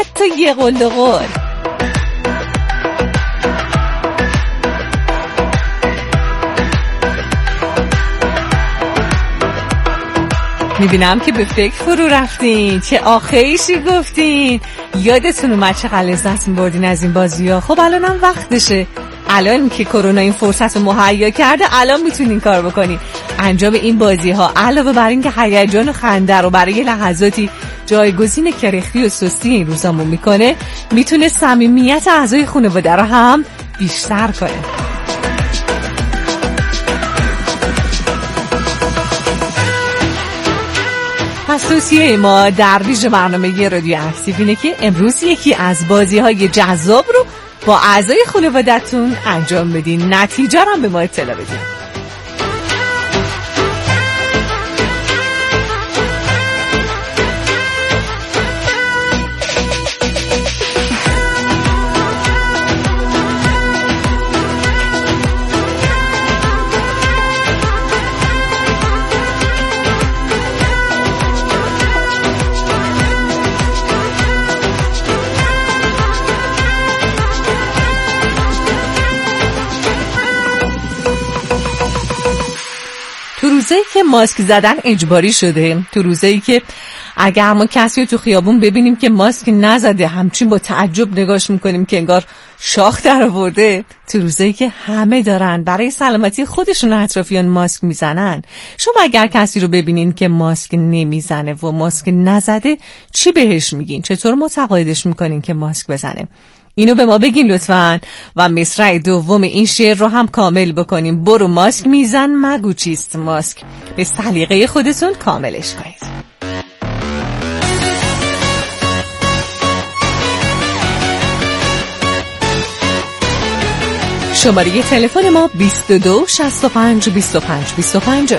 حتی یه قل و قول. میبینم که به فکر فرو رفتین، چه آخیشی گفتین. یادتون اومد چقدر لذت می‌بردین از این بازی‌ها. خب الانم وقتشه. الان که کرونا این فرصت رو مهیا کرده، الان میتونین کار بکنین. انجام این بازی‌ها علاوه بر این که هیجان و خنده رو برای لحظاتی جایگزین کرختی و سستی این روزامون میکنه، میتونه صمیمیت اعضای خانواده رو هم بیشتر کنه. پس توصیه ما در ویژه برنامه رادیو اکتیو اینه که امروز یکی از بازی‌های جذاب رو با اعضای خانواده‌تون انجام بدین. نتیجه رو هم به ما اطلاع بدین. تو روزایی که ماسک زدن اجباری شده، تو روزایی که اگر ما کسی رو تو خیابون ببینیم که ماسک نزده همچین با تعجب نگاش میکنیم که انگار شاخ در آورده، تو روزایی که همه دارن برای سلامتی خودشون و اطرافیان ماسک میزنن، شما اگر کسی رو ببینین که ماسک نمیزنه و ماسک نزده چی بهش میگین؟ چطور متقاعدش میکنین که ماسک بزنه؟ اینو به ما بگین لطفاً و مصرع دوم این شعر رو هم کامل بکنیم. برو ماسک میزن مگو چیست ماسک، به سلیقه خودتون کاملش کنید. شماره تلفن ما 22 65 25 25.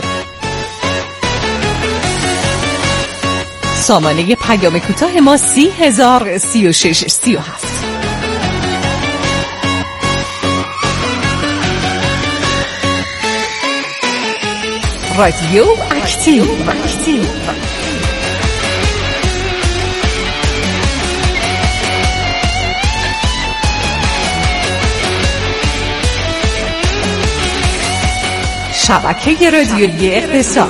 سامانه پیام کوتاه ما 30,036 37. رادیو اکتیو. شبکه رادیویی اقتصاد.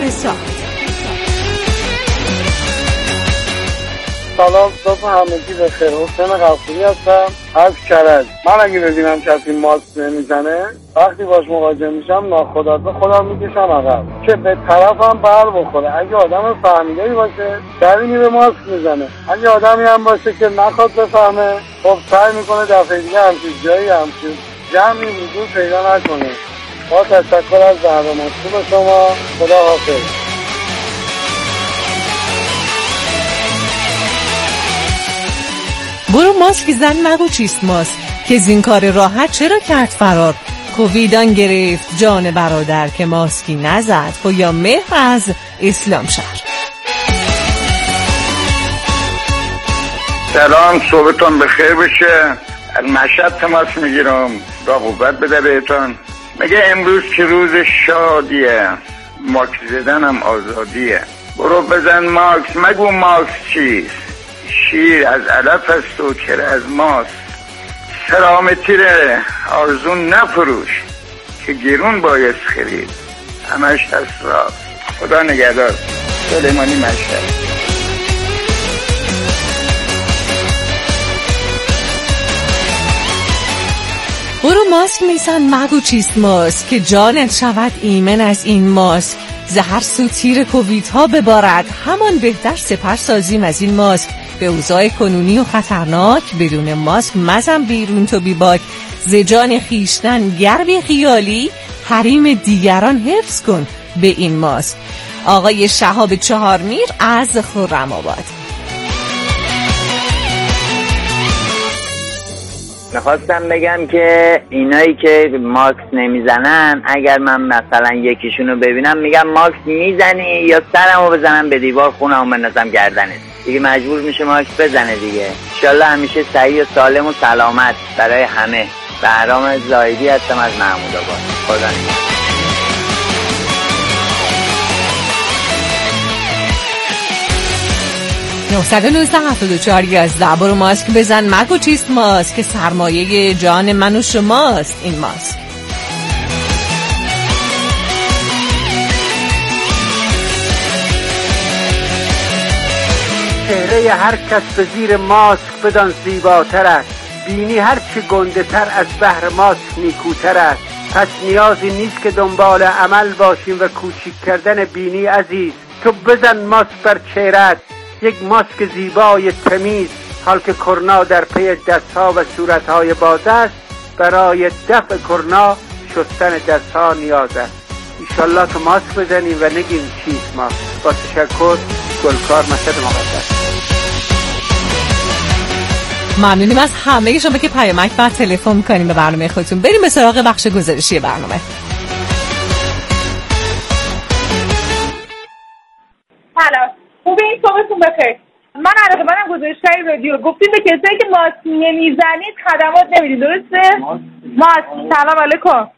سلام، صبح همگی بخیر. حسین غفوری هستم از کرج. من اگه ببینم کسی ماسک نمیزنه، وقتی باش مواجه میشم ناخودآگاه خودم میکشم عقب که به طرفم بر بخوره. اگه آدم فهمیده‌ای باشه دریمی به ماسک میزنه، اگه آدمی هم باشه که نخواد بفهمه، خب سعی میکنه دفعه دیگه همچین جایی همچین جمعی وجود پیدا نکنه. با تشکر از برنامه خوب شما. خدا حافظ. برو ماسک زن مگو چیست ماسک، که زین کار راحت چرا کرد فرار. کوویدان گرفت جان برادر که ماسکی نزد. یا مهر از اسلام شهر. سلام، صبحتون بخیر بشه. از مشهد تماس میگیرم، با قوت بده بهتون. مگه امروز که روز شادیه، ماسک زدنم آزادیه. برو بزن ماسک مگو ماسک چیست، شیر از علف است و چرا از ماست. سلامتی ره آرزون نفروش که گرون باید خرید، همش هست راست. خدا نگهدار. سلیمانی مشهد. برو ماسک میزن مگو چیست ماسک، که جانت شود ایمن از این ماسک. زهر سو تیر کووید ها ببارد، همان بهتر سپر سازیم از این ماسک. به اوضاع کنونی و خطرناک بدون ماسک مزن بیرون تو بی باک. ز جان خیشتن گر بی خیالی، حریم دیگران حفظ کن به این ماسک. آقای شهاب چهارمیر از خرم‌آباد. میخواستم بگم که اینایی که ماسک نمیزنن، اگر من مثلا یکیشونو ببینم میگم ماسک میزنی یا سرمو بزنم به دیوار خونمو بندازم گردنت، دیگه مجبور میشه ماسک بزنه دیگه. انشالله همیشه صحیح و سالم و سلامت برای همه. بهرام زاهدی هستم از محمود آباد. خدا نگهدار. 919-74-11 برو ماسک بزن مگو چیست ماسک که سرمایه جان من و شماست این ماسک. چهره هر کس به زیر ماسک بدان زیباتر است، بینی هر چه گنده تر از بهر ماسک نیکوتر است. پس نیازی نیست که دنبال عمل باشیم و کوچیک کردن بینی عزیز. تو بزن ماسک بر چهره‌ات، یک ماسک زیبای تمیز، حال که کرونا در پی دستها و صورتهای باز است. برای دفع کرونا شستن دستها نیاز است. ایشالله که ماسک بزنیم و نگیم چیست ماسک. با تشکر، گلکار مشهد مقدس. ممنونیم از همه شما که پیامک و تلفن کنیم به برنامه خودتون. بریم به سراغ بخش گزارشی برنامه. سلام، خوبین؟ صبحتون بخیر. من منم گزارشگر رادیو. گفتیم به کسایی که ماسک نمیزنید خدمات نمیدید، درسته؟ ماسک. سلام علیکم.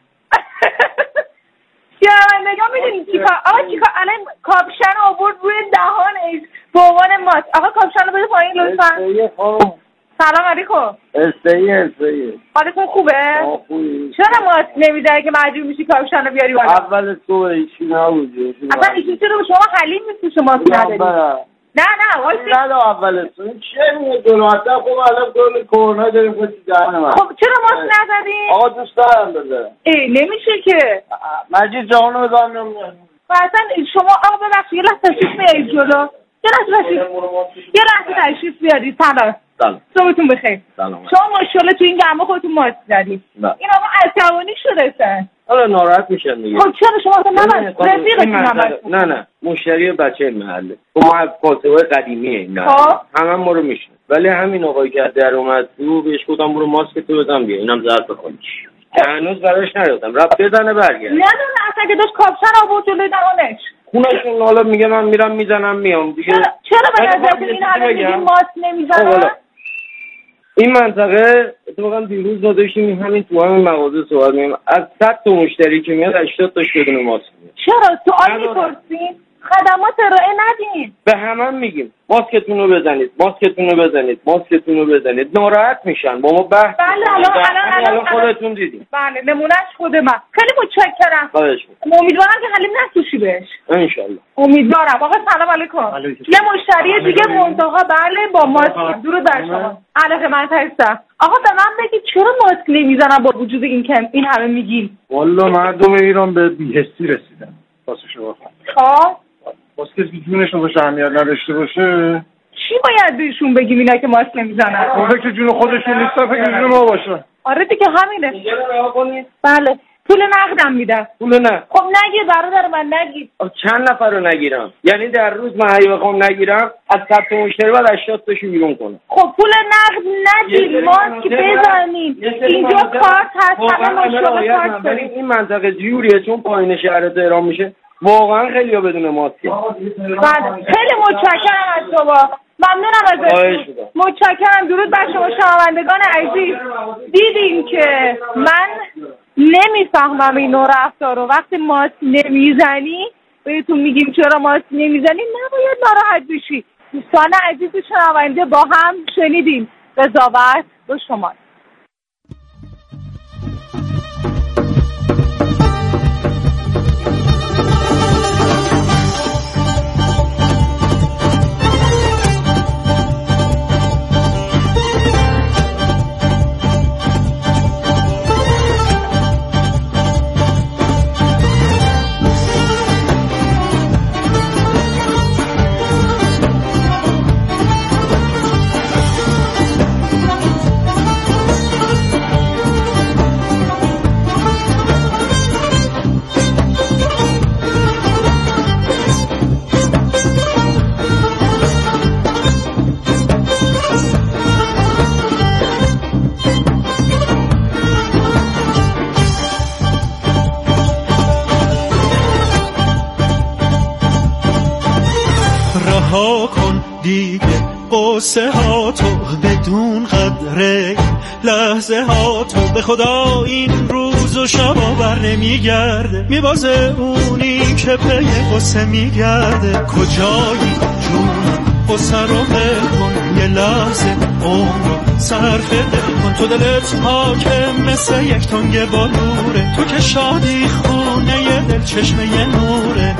شنوندگان میدونید چیکار؟ الان کاپشن آورد روی دهانش به عنوان ماسک. آقا کاپشن رو بده پایین لطفا. سلام علیکم. استایی حالتون خوبه؟ خوبی. چرا ماسک نمیزنی که مجبور میشی کاپشن رو بیاری بالا؟ اول صبح ایشی نبودی. اصلا ایشی چرا شما حلیم نیستی شما ماسک نداری؟ نه وایسی. اول صبح چه میگه دولتا خوب الان کل کرونا داریم خودی دهن من. خب چرا ماسک نزدی؟ آقا دوست دارم بده. نمیشه که. مجید جانو بزن نمیاد. اصلا شما آقا ببخشید یه لحظه تشریف بیارید جلو. یه لحظه تشریف بیارید. سلام. صبحتون بخیر. شما ماشاءالله تو این گرما خودتون ماسک زدید. این آقا عصبانی شده سن. حالا ناراحت میشن دیگه. خب چرا شما اصلا رفیقتون نه مشتری بچه محله. ما کاسبای قدیمیه اینا. همه ما رو میشن. ولی همین آقایی که در اومد تو بهش گفتم برو ماسک تو بزن بیا. اینم ظرف بخونی. هنوز براش نریدم. رفت بزنه برگرد. نه اصلا که داشت کاپشن آورد جلوی دهانش. خونشون حالا میگه من میرم میزنم میام دیگه. چرا به نظرتون این همه میگیم ماسک نمیزنن؟ این منطقه اتفاقا دیروز داشتیم همین تو همین مغازه صحبت می‌کردیم از 100 تا مشتری که میاد 80 تاش بدون ماسک میاد. چرا سوال می‌پرسین؟ خدمات ارائه ندین. به همه میگیم ماسکتون رو بزنید ناراحت میشن با ما بحث. بله الان خودتون دیدین. بله نمونهش خود من. خیلی متشکرم. امیدوارم که حلیم نسوشی بهش ان شاءالله. امیدوارم. آقا سلام علیکم. یه مشتری دیگه منتها بله با ماسک. درود بر شما. علیکم من هستم. آقا به من بگید چرا ماسک نمیزنن با وجود این همه میگین؟ والله مردم ایران به بی‌حسی رسیدن. واسه شما خب ماسک که جونشون باشه اهمیت نداشته باشه چی باید بهشون بگیم اینا که ماسک نمیزنن؟ اون که جون خودشون نیستن فکر جون ما باشه. آره دیگه همینه. بله پول نقدم میدم. پول نه. خب نگیر برادر من نگیر. چند نفر رو نگیرم؟ یعنی در روز من اگه بخوام نگیرم از 100 تا مشتری بعد 80 تاشو بیرون کنم. خب پول نقد ندید ماسک بزنید. اینجا کارت هست همه ماشاءالله کارت داریم. این منطقه جوریه چون پایین شهر تهران میشه واقعا خیلی‌ها بدون ماسک. بعد خیلی متشکرم از شما. ممنونم ازتون. متشکرم. درود بر شما شنوندگان عزیز. دیدین که من نمیفهمم این نوع رفتار رو. وقتی ماسک نمیزنی بهتون میگیم چرا ماسک نمیزنی نباید ناراحت بشی. دوستان عزیز شنونده با هم شنیدیم. قضاوت به شما. رها کن دیگه قصه ها تو بدون قدره لحظه ها تو به خدا این روز و شبا بر نمیگرده میبازه اونی که پی قصه میگرده کجایی جون قصه رو ول کن، یه لحظه عمر رو صرف دل کن. تو دلت پاکه مثل یک تنگ بالوره، تو که شادی خونه ی دل چشمه ی نوره.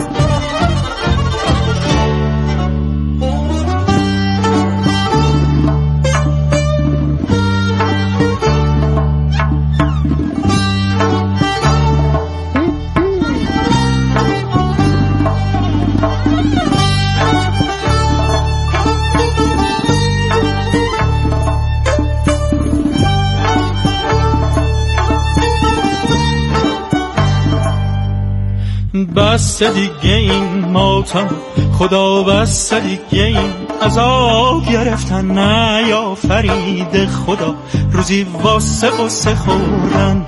بس دیگه این ماتم خدا، بس دیگه این عذاب گرفتن نیافرید خدا. روزی واسه قصه خوردن،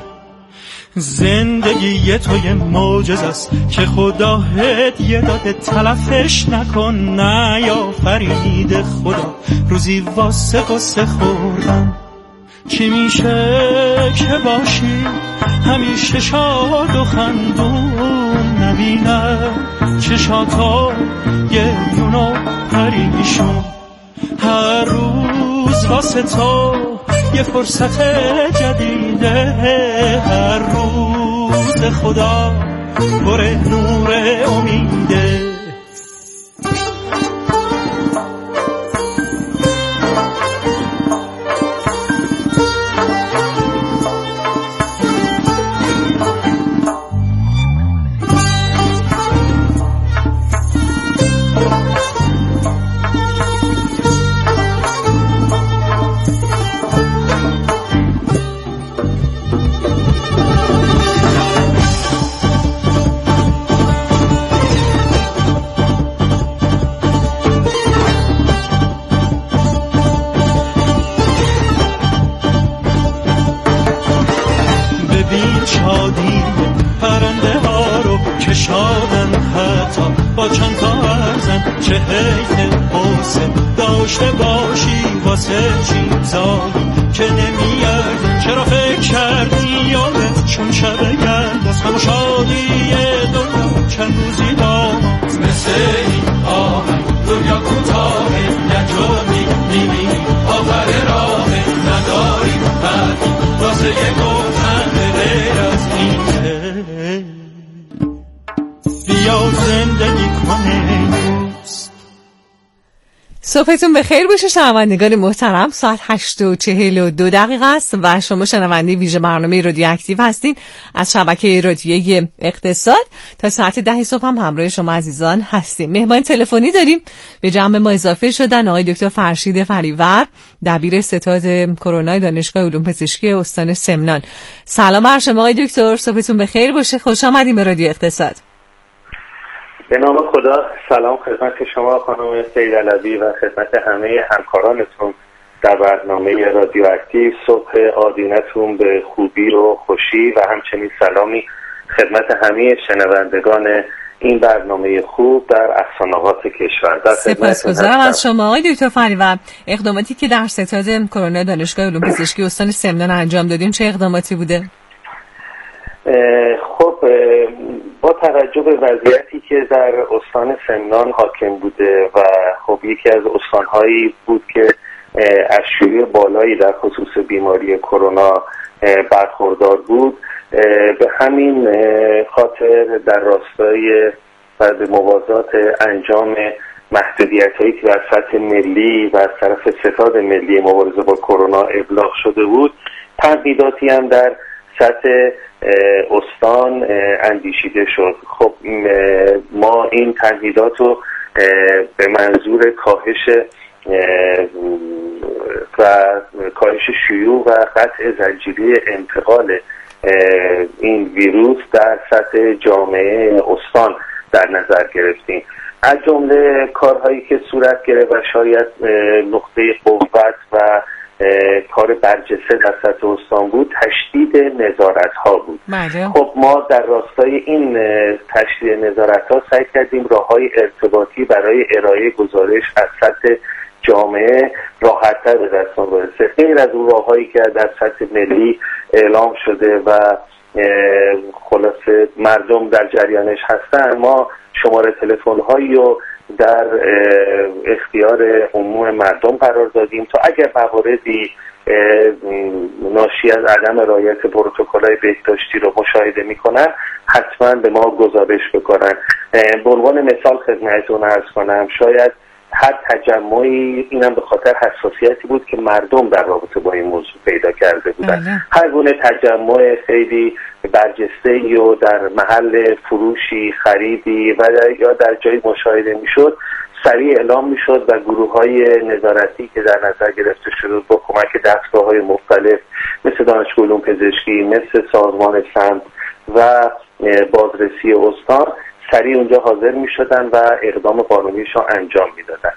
زندگی توی معجزه است که خدا هدیه داده، تلفش نکن نیافرید خدا. روزی واسه قصه خوردن، چی میشه که باشی همیشه شاد و خندون، نبینه چشاتا گریون و پریشون. هر روز واسه تو یه فرصت جدیده، هر روز خدا پر نور امیده. با چند تا ارزن چه حیف حسن داشته باشی واسه چیزایی که نمیاردن. چرا فکر کردی یادت چون شب گرد از غم و شادی دنیا چند روزی داماد مثل این آهنگ دنیا کوتاهه، نجامی میبینی آخر راه نداری بعدی واسه یه گفتن غیر از اینه. بیا زندگی کنه. صبحتون بخیر باشه شنوندگان محترم. ساعت 8:42 است و شما شنونده ویژه برنامه رادیو اکتیو هستین از شبکه رادیویی اقتصاد. تا ساعت 10 صبح هم همراه شما عزیزان هستیم. مهمان تلفنی داریم، به جمع ما اضافه شدن آقای دکتر فرشید فریور، دبیر ستاد کرونا دانشگاه علوم پزشکی استان سمنان. سلام بر شما آقای دکتر، صبحتون بخیر باشه، خوش آمدید به رادیو اقتصاد. به نام خدا، سلام خدمت شما خانم سید علوی و خدمت همه همکارانتون در برنامه رادیو اکتیو. صبح آدینتون به خوبی و خوشی و همچنین سلامی خدمت همه شنوندگان این برنامه خوب در افسانه‌آغاز کشور. سپاسگزارم از شما آقای دکتر فریور. اقداماتی که در ستاد کرونا دانشگاه علوم پزشکی استان سمنان انجام دادیم چه اقداماتی بوده؟ خب با توجه به وضعیتی که در استان سمنان حاکم بوده و خب یکی از استانهایی بود که از شیوع بالایی در خصوص بیماری کرونا برخوردار بود، به همین خاطر در راستای بعد موازات انجام محدودیت‌هایی که در سطح ملی و از طرف ستاد ملی مبارزه با کرونا ابلاغ شده بود، تغییراتی هم در سطح استان اندیشیده شد. خب ما این تغییرات رو به منظور کاهش شیوع و قطع زنجیره انتقال این ویروس در سطح جامعه استان در نظر گرفتیم. از جمله کارهایی که صورت گرفت و شاید نقطه قوت و کار برجسته در سطح استان بود، تشدید نظارت ها بود. خب ما در راستای این تشدید نظارت ها سعی کردیم راههای ارتباطی برای ارائه گزارش از سطح جامعه راحت‌تر به دستان برسه. غیر از اون راههایی که در سطح ملی اعلام شده و خلاصه مردم در جریانش هستن، ما شماره تلفن هایی رو در اختیار عموم مردم قرار دادیم تا اگر مواردی ناشی از عدم رعایت پروتکل‌های بهداشتی رو مشاهده میکنن حتما به ما گزارش بکنن. به عنوان مثال خدمتتون عرض کنم، شاید هر تجمعی، اینم به خاطر حساسیتی بود که مردم در رابطه با این موضوع پیدا کرده بودن، هر گونه تجمع خیلی برجسته‌ای و در محل فروشی، خریدی و یا در جایی مشاهده میشد سریع اعلام میشد و گروه‌های نظارتی که در نظر گرفته شده با کمک دستگاه‌های مختلف مثل دانشگاه علوم پزشکی، مثل سازمان سمت و بازرسی استان سریع اونجا حاضر میشدن و اقدام قانونیشون انجام میدادن.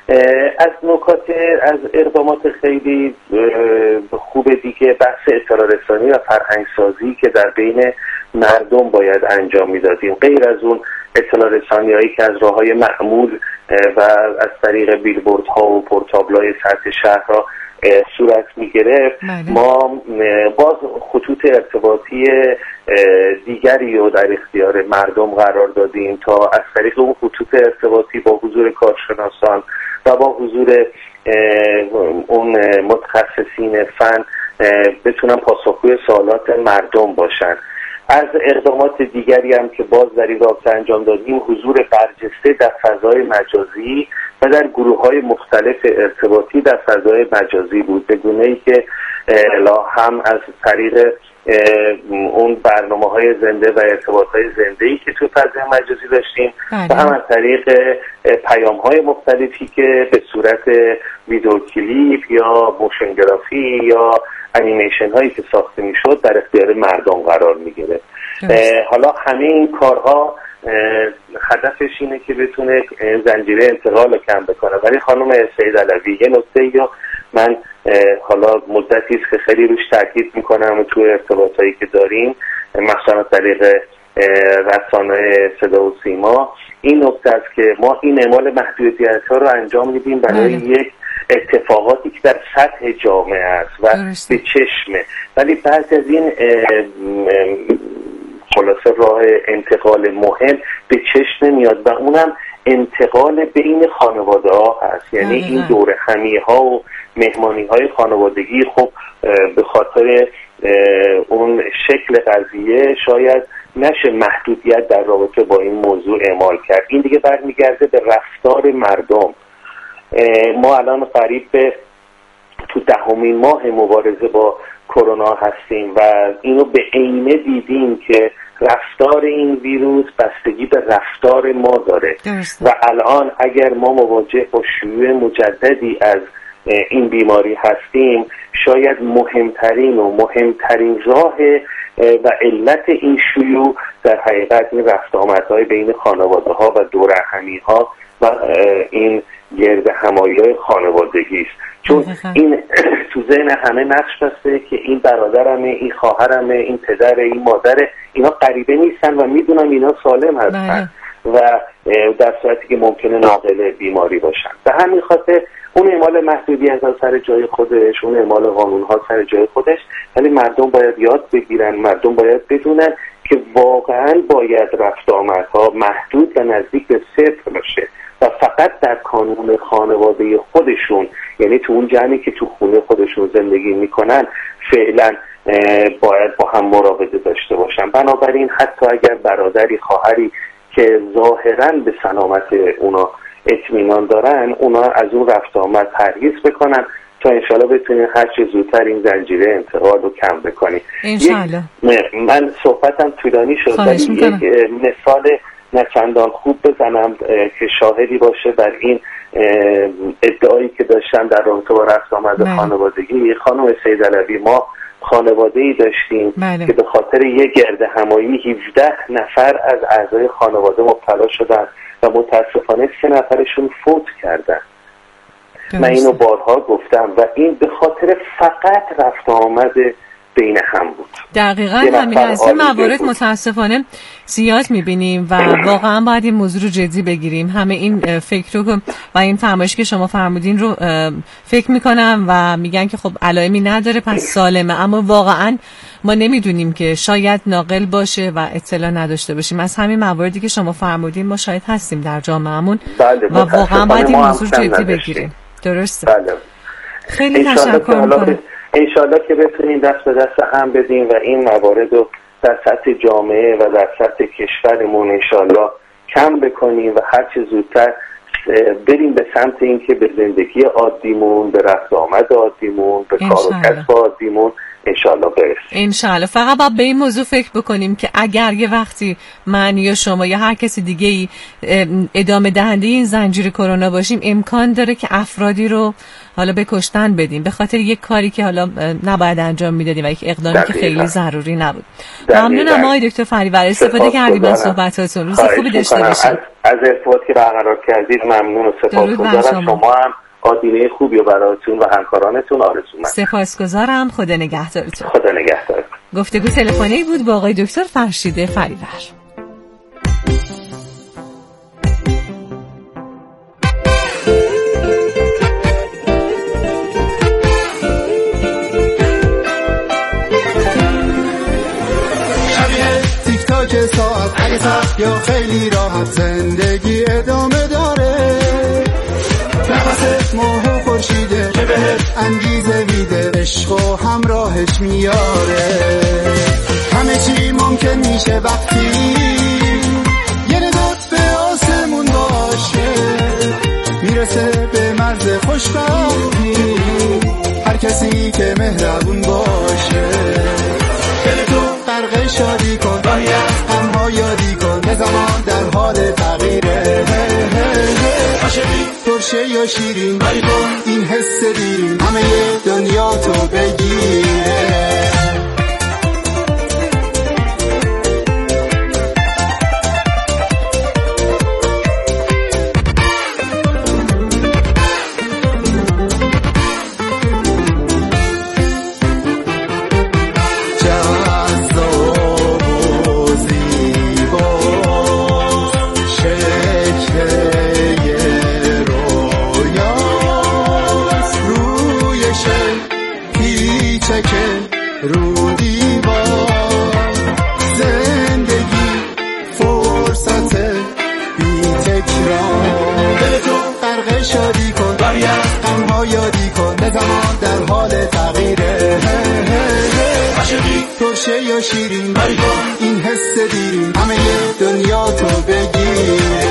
از اقدامات خیلی خوب دیگه بحث اطلاع رسانی و فرهنگ سازی که در بین مردم باید انجام میدادیم. غیر از اون اطلاع رسانی هایی که از راههای معمول و از طریق بیلبوردها و پورتابلای سطح شهرها صورت میگرفت، ما باز خطوط ارتباطی دیگری رو در اختیار مردم قرار دادیم تا از طریق اون خطوط ارتباطی با حضور کارشناسان و با حضور اون متخصصین فن بتونن پاسخگوی سوالات مردم باشن. از اقدامات دیگری هم که باز در این رابطه انجام دادیم حضور برجسته در فضای مجازی و در گروه‌های مختلف ارتباطی در فضای مجازی بود، به گونه‌ای که هم از طریق اون برنامه‌های زنده و ارتباط‌های زنده‌ای که تو فضای مجازی داشتیم و هم از طریق پیام‌های مختلفی که به صورت ویدیو کلیپ یا موشن گرافی یا انیمیشن هایی که ساخته میشد در اختیار مردم قرار میگیره. حالا همه این کارها هدفش اینه که بتونه زنجیره انتقال رو کم بکنه. ولی خانم سید علوی یه نکته یا من حالا مدتی است که خیلی روش تاکید میکنم تو ارتباطایی که داریم، مثلا طریق رسانه صدا و سیما، این نکته است که ما این اعمال محدودیت‌ها رو انجام میدیم برای یک اتفاقاتی که در سطح جامعه است و به چشمه، ولی بعد از این خلاصه راه انتقال مهم به چشم نمیاد و اونم انتقال بین خانواده ها هست. یعنی این دور همی ها و مهمانی های خانوادگی خب به خاطر اون شکل قضیه شاید نشه محدودیت در رابطه با این موضوع اعمال کرد. این دیگه برمیگرده به رفتار مردم. ما الان قریب به تو 10مین ماه مبارزه با کرونا هستیم و اینو به عینه دیدیم که رفتار این ویروس بستگی به رفتار ما داره و الان اگر ما مواجه با شیوع مجددی از این بیماری هستیم، شاید مهمترین راه و علت این شیوع در حقیقت این رفت آمدهای بین خانواده ها و دور همی ها و این گرد همایی خانوادگی است. چون این تو ذهن همه نقش بسته که این برادرمه، این خواهرمه، این پدره، این مادره، اینا غریبه نیستن و میدونم اینا سالم هستن و در صورتی که ممکنه ناقل بیماری باشن. به همین خاطر اون اعمال محدودیت ها سر جای خودش، اون اعمال قانون ها سر جای خودش، ولی مردم باید یاد بگیرن، مردم باید بدونن که واقعا باید رفت آمدها محدود و نزدیک به صفر باشه و فقط در کانون خانواده خودشون، یعنی تو اون جمعی که تو خونه خودشون زندگی میکنن، فعلا باید با هم مراوده داشته باشن. بنابراین حتی اگر برادری، خواهری که ظاهراً به سلامت اونا اطمینان دارن، اونا از اون رفت آمد پرهیز بکنن تا انشالله بتونین هر چه زودتر این زنجیره انتقال رو کم بکنین. انشالله. من صحبتم طولانی شد ولی یک مثال نه چندان خوب بزنم که شاهدی باشه بر این ادعایی که داشتن در رابطه با رفت آمد خانوادگی. خانم سید علوی، ما خانواده‌ای داشتیم که به خاطر یک گرد همایی 17 نفر از اعضای خانواده مبتلا شدن و متاسفانه 3 نفرشون فوت کردن. من اینو بارها گفتم و این به خاطر فقط رفت آمد بین هم بود. دقیقاً همین. از این موارد متاسفانه زیاد میبینیم و واقعا باید این موضوع رو جدی بگیریم. همه این فکر رو و این فرمایشی که شما فرمودین رو فکر میکنم و میگن که خب علائمی نداره پس سالمه، اما واقعا ما نمیدونیم که شاید ناقل باشه و اطلاع نداشته باشیم. از همین مواردی که شما فرمودین ما شاید هستیم در جامعهمون و واقعا باید این موضوع جدی بگیریم. درسته. بله. خیلی تشکر میکنم. انشالله که بتونیم دست به دست هم بدیم و این موارد رو در سطح جامعه و در سطح کشورمون انشالله کم بکنیم و هر چه زودتر بریم به سمت این که به زندگی عادیمون، به رفت آمد عادیمون، به کار و کسب عادیمون انشالله برسیم. انشالله. فقط باید به این موضوع فکر بکنیم که اگر یه وقتی من یا شما یا هر کسی دیگه ای ادامه دهنده این زنجیر کرونا باشیم، امکان داره که افرادی رو حالا به کشتن بدیم به خاطر یک کاری که حالا نباید انجام میدادیم و یک اقدامی که خیلی ضروری نبود. ممنونم آقای دکتر فریور، استفاده کردیم از صحبتاتون. روز خوبی داشته باشید. از ارتباطی که برقرار کردید ممنون و سپاسگزارم. شما هم آدینه خوبی و براتون و همکارانتون آرزو مندم. سپاسگزارم. خدا نگهدارتون. خدا نگهدار. گفتگو تلفنی بود با آقای دکتر فرشید فریور. ساعت اگه سخت یا خیلی راحت زندگی ادامه داره، نفست ماه و خورشیده که بهت انگیزه میده، عشق و همراهش میاره. همه چی ممکن میشه وقتی یه نگات به آسمون باشه، میرسه به مرز خوشبختی هر کسی که مهربون باشه. دل تو غرق شادی کن، غم‌ها یادی کن، به زمان در حال تغییره. عاشقی ترشه یا شیرین، بری کن این حس دیرین، همه دنیا تو بگیره. ترشه یا شیرین، بری کن این حس دیرین، همه دنیا تو بگیره.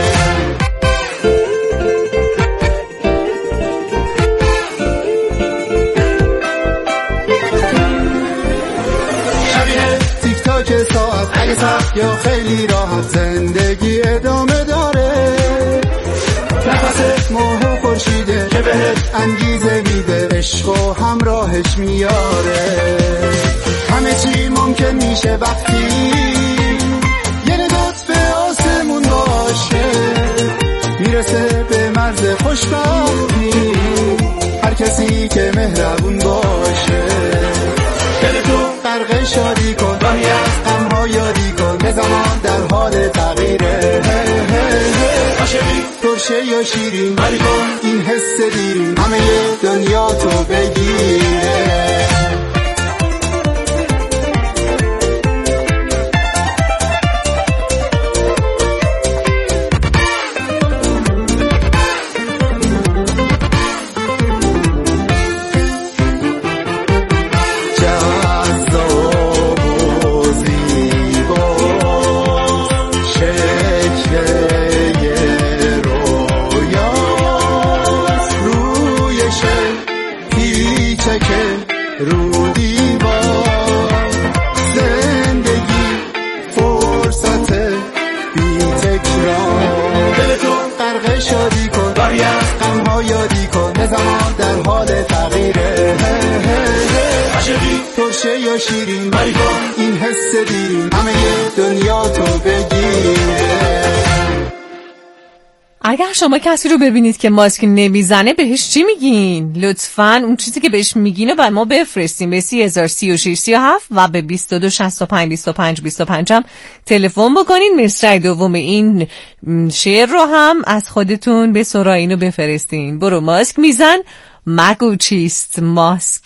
شبیه تیک تاک ساعت اگه سخت یا خیلی راحت زندگی ادامه داره، نفست ماه و خورشیده که بهت انگیزه میده، عشق و همراهش میاره. همه چی ممکن میشه وقتی یه نگات به آسمون باشه، میرسه به مرز خوشبختی هر کسی که مهربون باشه. دل تو غرق شادی کن، غم‌ها یادی کن، به زمان در حال تغییره. عاشقی ترشه یا شیرین، بری کن این حس دیرین، همه دنیا تو بگیره. ترشه یا شیرین، بری کن این حس دیرین، همه دنیا تو بگیره. اگر شما کسی رو ببینید که ماسک نمیزنه بهش چی میگین؟ لطفاً اون چیزی که بهش میگین رو برای ما بفرستیم به 303637 و به 22652525 هم تلفن بکنین. مصرع دوم این شعر رو هم از خودتون به سرایینو بفرستین. برو ماسک میزن، مگو چیست ماسک.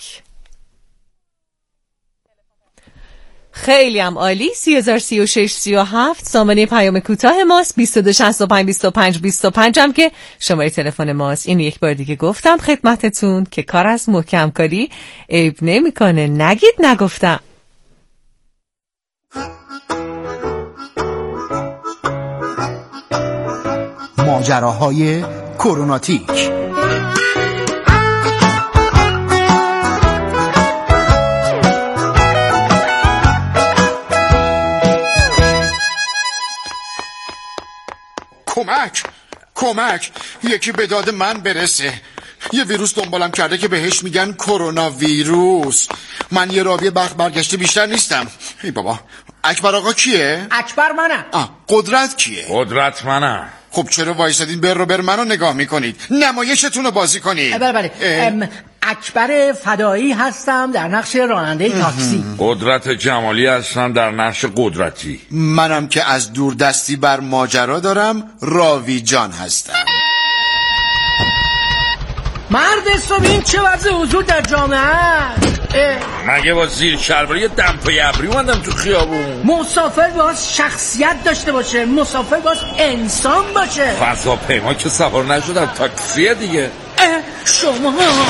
خیلی هم عالی. 303637 سامانه پیام کوتاه ماست. 22652525 هم که شماره تلفن ماست. این یک بار دیگه گفتم خدمتتون که کار از محکم کاری عیب نمیکنه. نگید نگفتم. ماجراهای کروناتیک. کمک یکی به داد من برسه. یه ویروس دنبالم کرده که بهش میگن کرونا ویروس. من یه راوی بخت برگشته بیشتر نیستم. ای بابا، اکبر آقا کیه؟ اکبر منم. قدرت کیه؟ قدرت منم. خب چرا وایسادین بر منو نگاه میکنید؟ نمایشتون رو بازی کنید. بله اکبر فدایی هستم در نقش راننده تاکسی. قدرت جمالی هستم در نقش قدرتی. منم که از دور دستی بر ماجرا دارم راوی جان هستم. مرد حساب این چه وضع حضور در جامعه؟ مگه با زیر شلوار یه دمپای ابری اومدم تو خیابون؟ مسافر باز شخصیت داشته باشه، مسافر باز انسان باشه. فضاپیما که سوار نشدم، تاکسیه دیگه. شما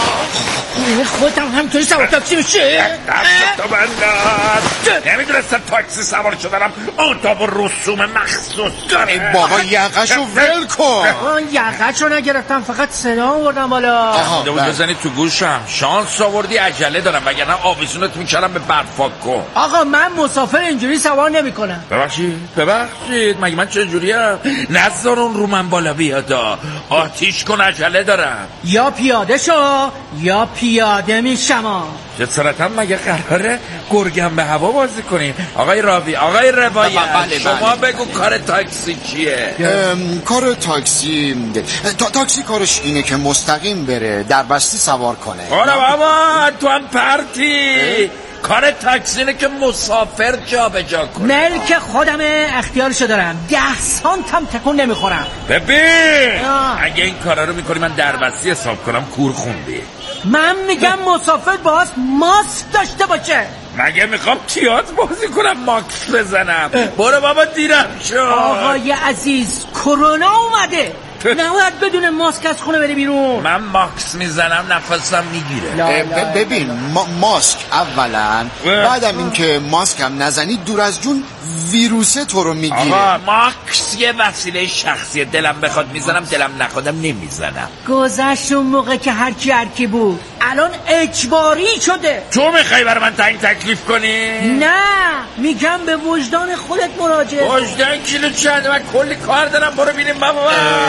خودم همطوری سوار تاکسی بشه؟ دست تو بنداز. نمیدونستم تاکسی سوار شدنم آداب و رسوم مخصوص داره. بابا یقشو ول کن. یقشو نگرفتم، فقط صدا آوردم بالا. بود بزنی تو گوشم. شانس آوردی عجله دارم، وگرنه آویزونت میکردم به برفاک کن. آقا من مسافر اینجوری سوار نمیکنم. ببخشید مگه من چه جوریم؟ نذار اون رو من بالا بیادا. آتیش کن، عجله دارم. یا پیاده شو یا پیاده میشم. جسارتا مگه قراره گرگم به هوا بازی کنیم؟ آقای راوی، آقای روایت، شما بگو کار تاکسی چیه؟ کار تاکسی تاکسی کارش اینه که مستقیم بره در بستی سوار کنه. آره بابا تو هم پرتی. کار تاکسی اینه که مسافر جا به جا کنه. ملک خودمه، اختیارشو دارم. 10 سانتم تکون نمیخورم. ببین اگه این کارا رو میکنی من دربستی حساب کنم کور خوندی. من میگم مسافر باز ماسک داشته باشه. مگه میخوام تیاتر بازی کنم ماکس بزنم؟ برو بابا دیرم شو. آقای عزیز کرونا اومده، نباید بدون ماسک از خونه بری بیرون. من ماکس میزنم نفسم میگیره. ببین ماسک اولا، بعدم این که ماسک هم نزنی دور از جون ویروسه تو رو میگیره. آقا ماکس یه وسیله شخصیه، دلم بخواد میزنم، دلم نخوادم نمیزنم. گذشت اون موقع که هرکی بود، الان اجباری شده. تو میخوای برای من تعیین تکلیف کنی؟ نه، میگم به وجدان خودت مراجعه. وجدان کیلو چنده؟ من کلی کار دارم. برو بینیم بابا.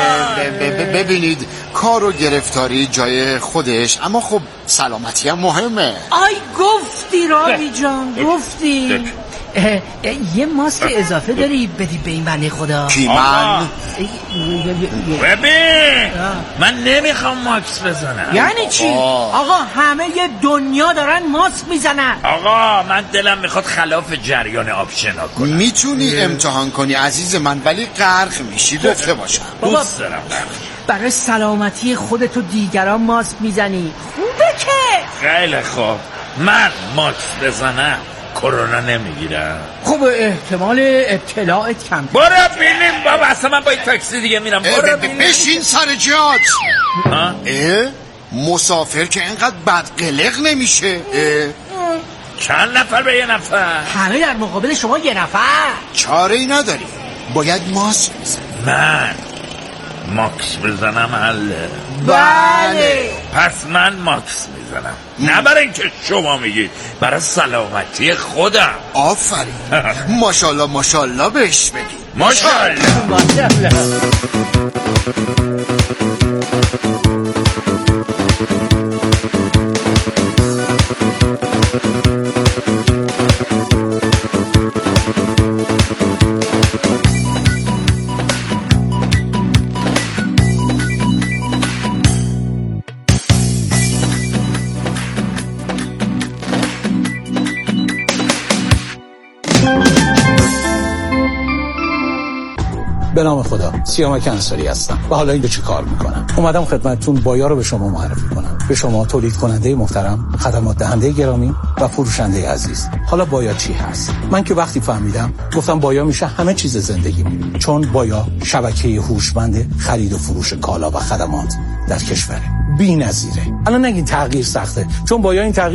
ببینید کار و گرفتاری جای خودش، اما خب سلامتی هم مهمه. آی گفتی راوی جان، گفتی. یه ماسک اضافه داری بدی به این بنده خدا؟ کی من؟ ببین من نمیخوام ماسک بزنم. یعنی چی؟ آقا همه یه دنیا دارن ماسک میزنن. آقا من دلم میخواد خلاف جریان آب شنا کنم. میتونی امتحان کنی عزیز من، ولی غرق میشی، گفته باشم. دوست دارم برای سلامتی خودت و دیگران ماسک میزنی، خوبه که. خیلی خوب، من ماسک بزنم کرونا نمیگیرم. خب احتمال ابتلاعت کم. برو بینیم بابا، اصلا من با این تاکسی دیگه میرم. برو بینیم. بشین سر جات. مسافر که اینقدر بدقلق نمیشه. چند نفر به یه نفر؟ همه در مقابل شما یه نفر. چاره ای نداری، باید ماسک بزنی. من ماکس بزنم حله؟ بله. پس من ماکس میزنم، نه برای اینکه شما میگید، برای سلامتی خودم. آفرین. ماشاءالله ماشاءالله بهش بگی. ماشاءالله. به نام خدا، سیامک انصاری هستم و حالا اینجا چی کار میکنم؟ اومدم خدمتتون بایا رو به شما معرفی کنم، به شما تولید کننده محترم، خدمات دهنده گرامی و فروشنده عزیز. حالا بایا چی هست؟ من که وقتی فهمیدم گفتم بایا میشه همه چیز زندگیم، چون بایا شبکه هوشمند خرید و فروش کالا و خدمات در کشوره، بی‌نظیره. الان نگین تغییر سخته، چون بایا این تغییر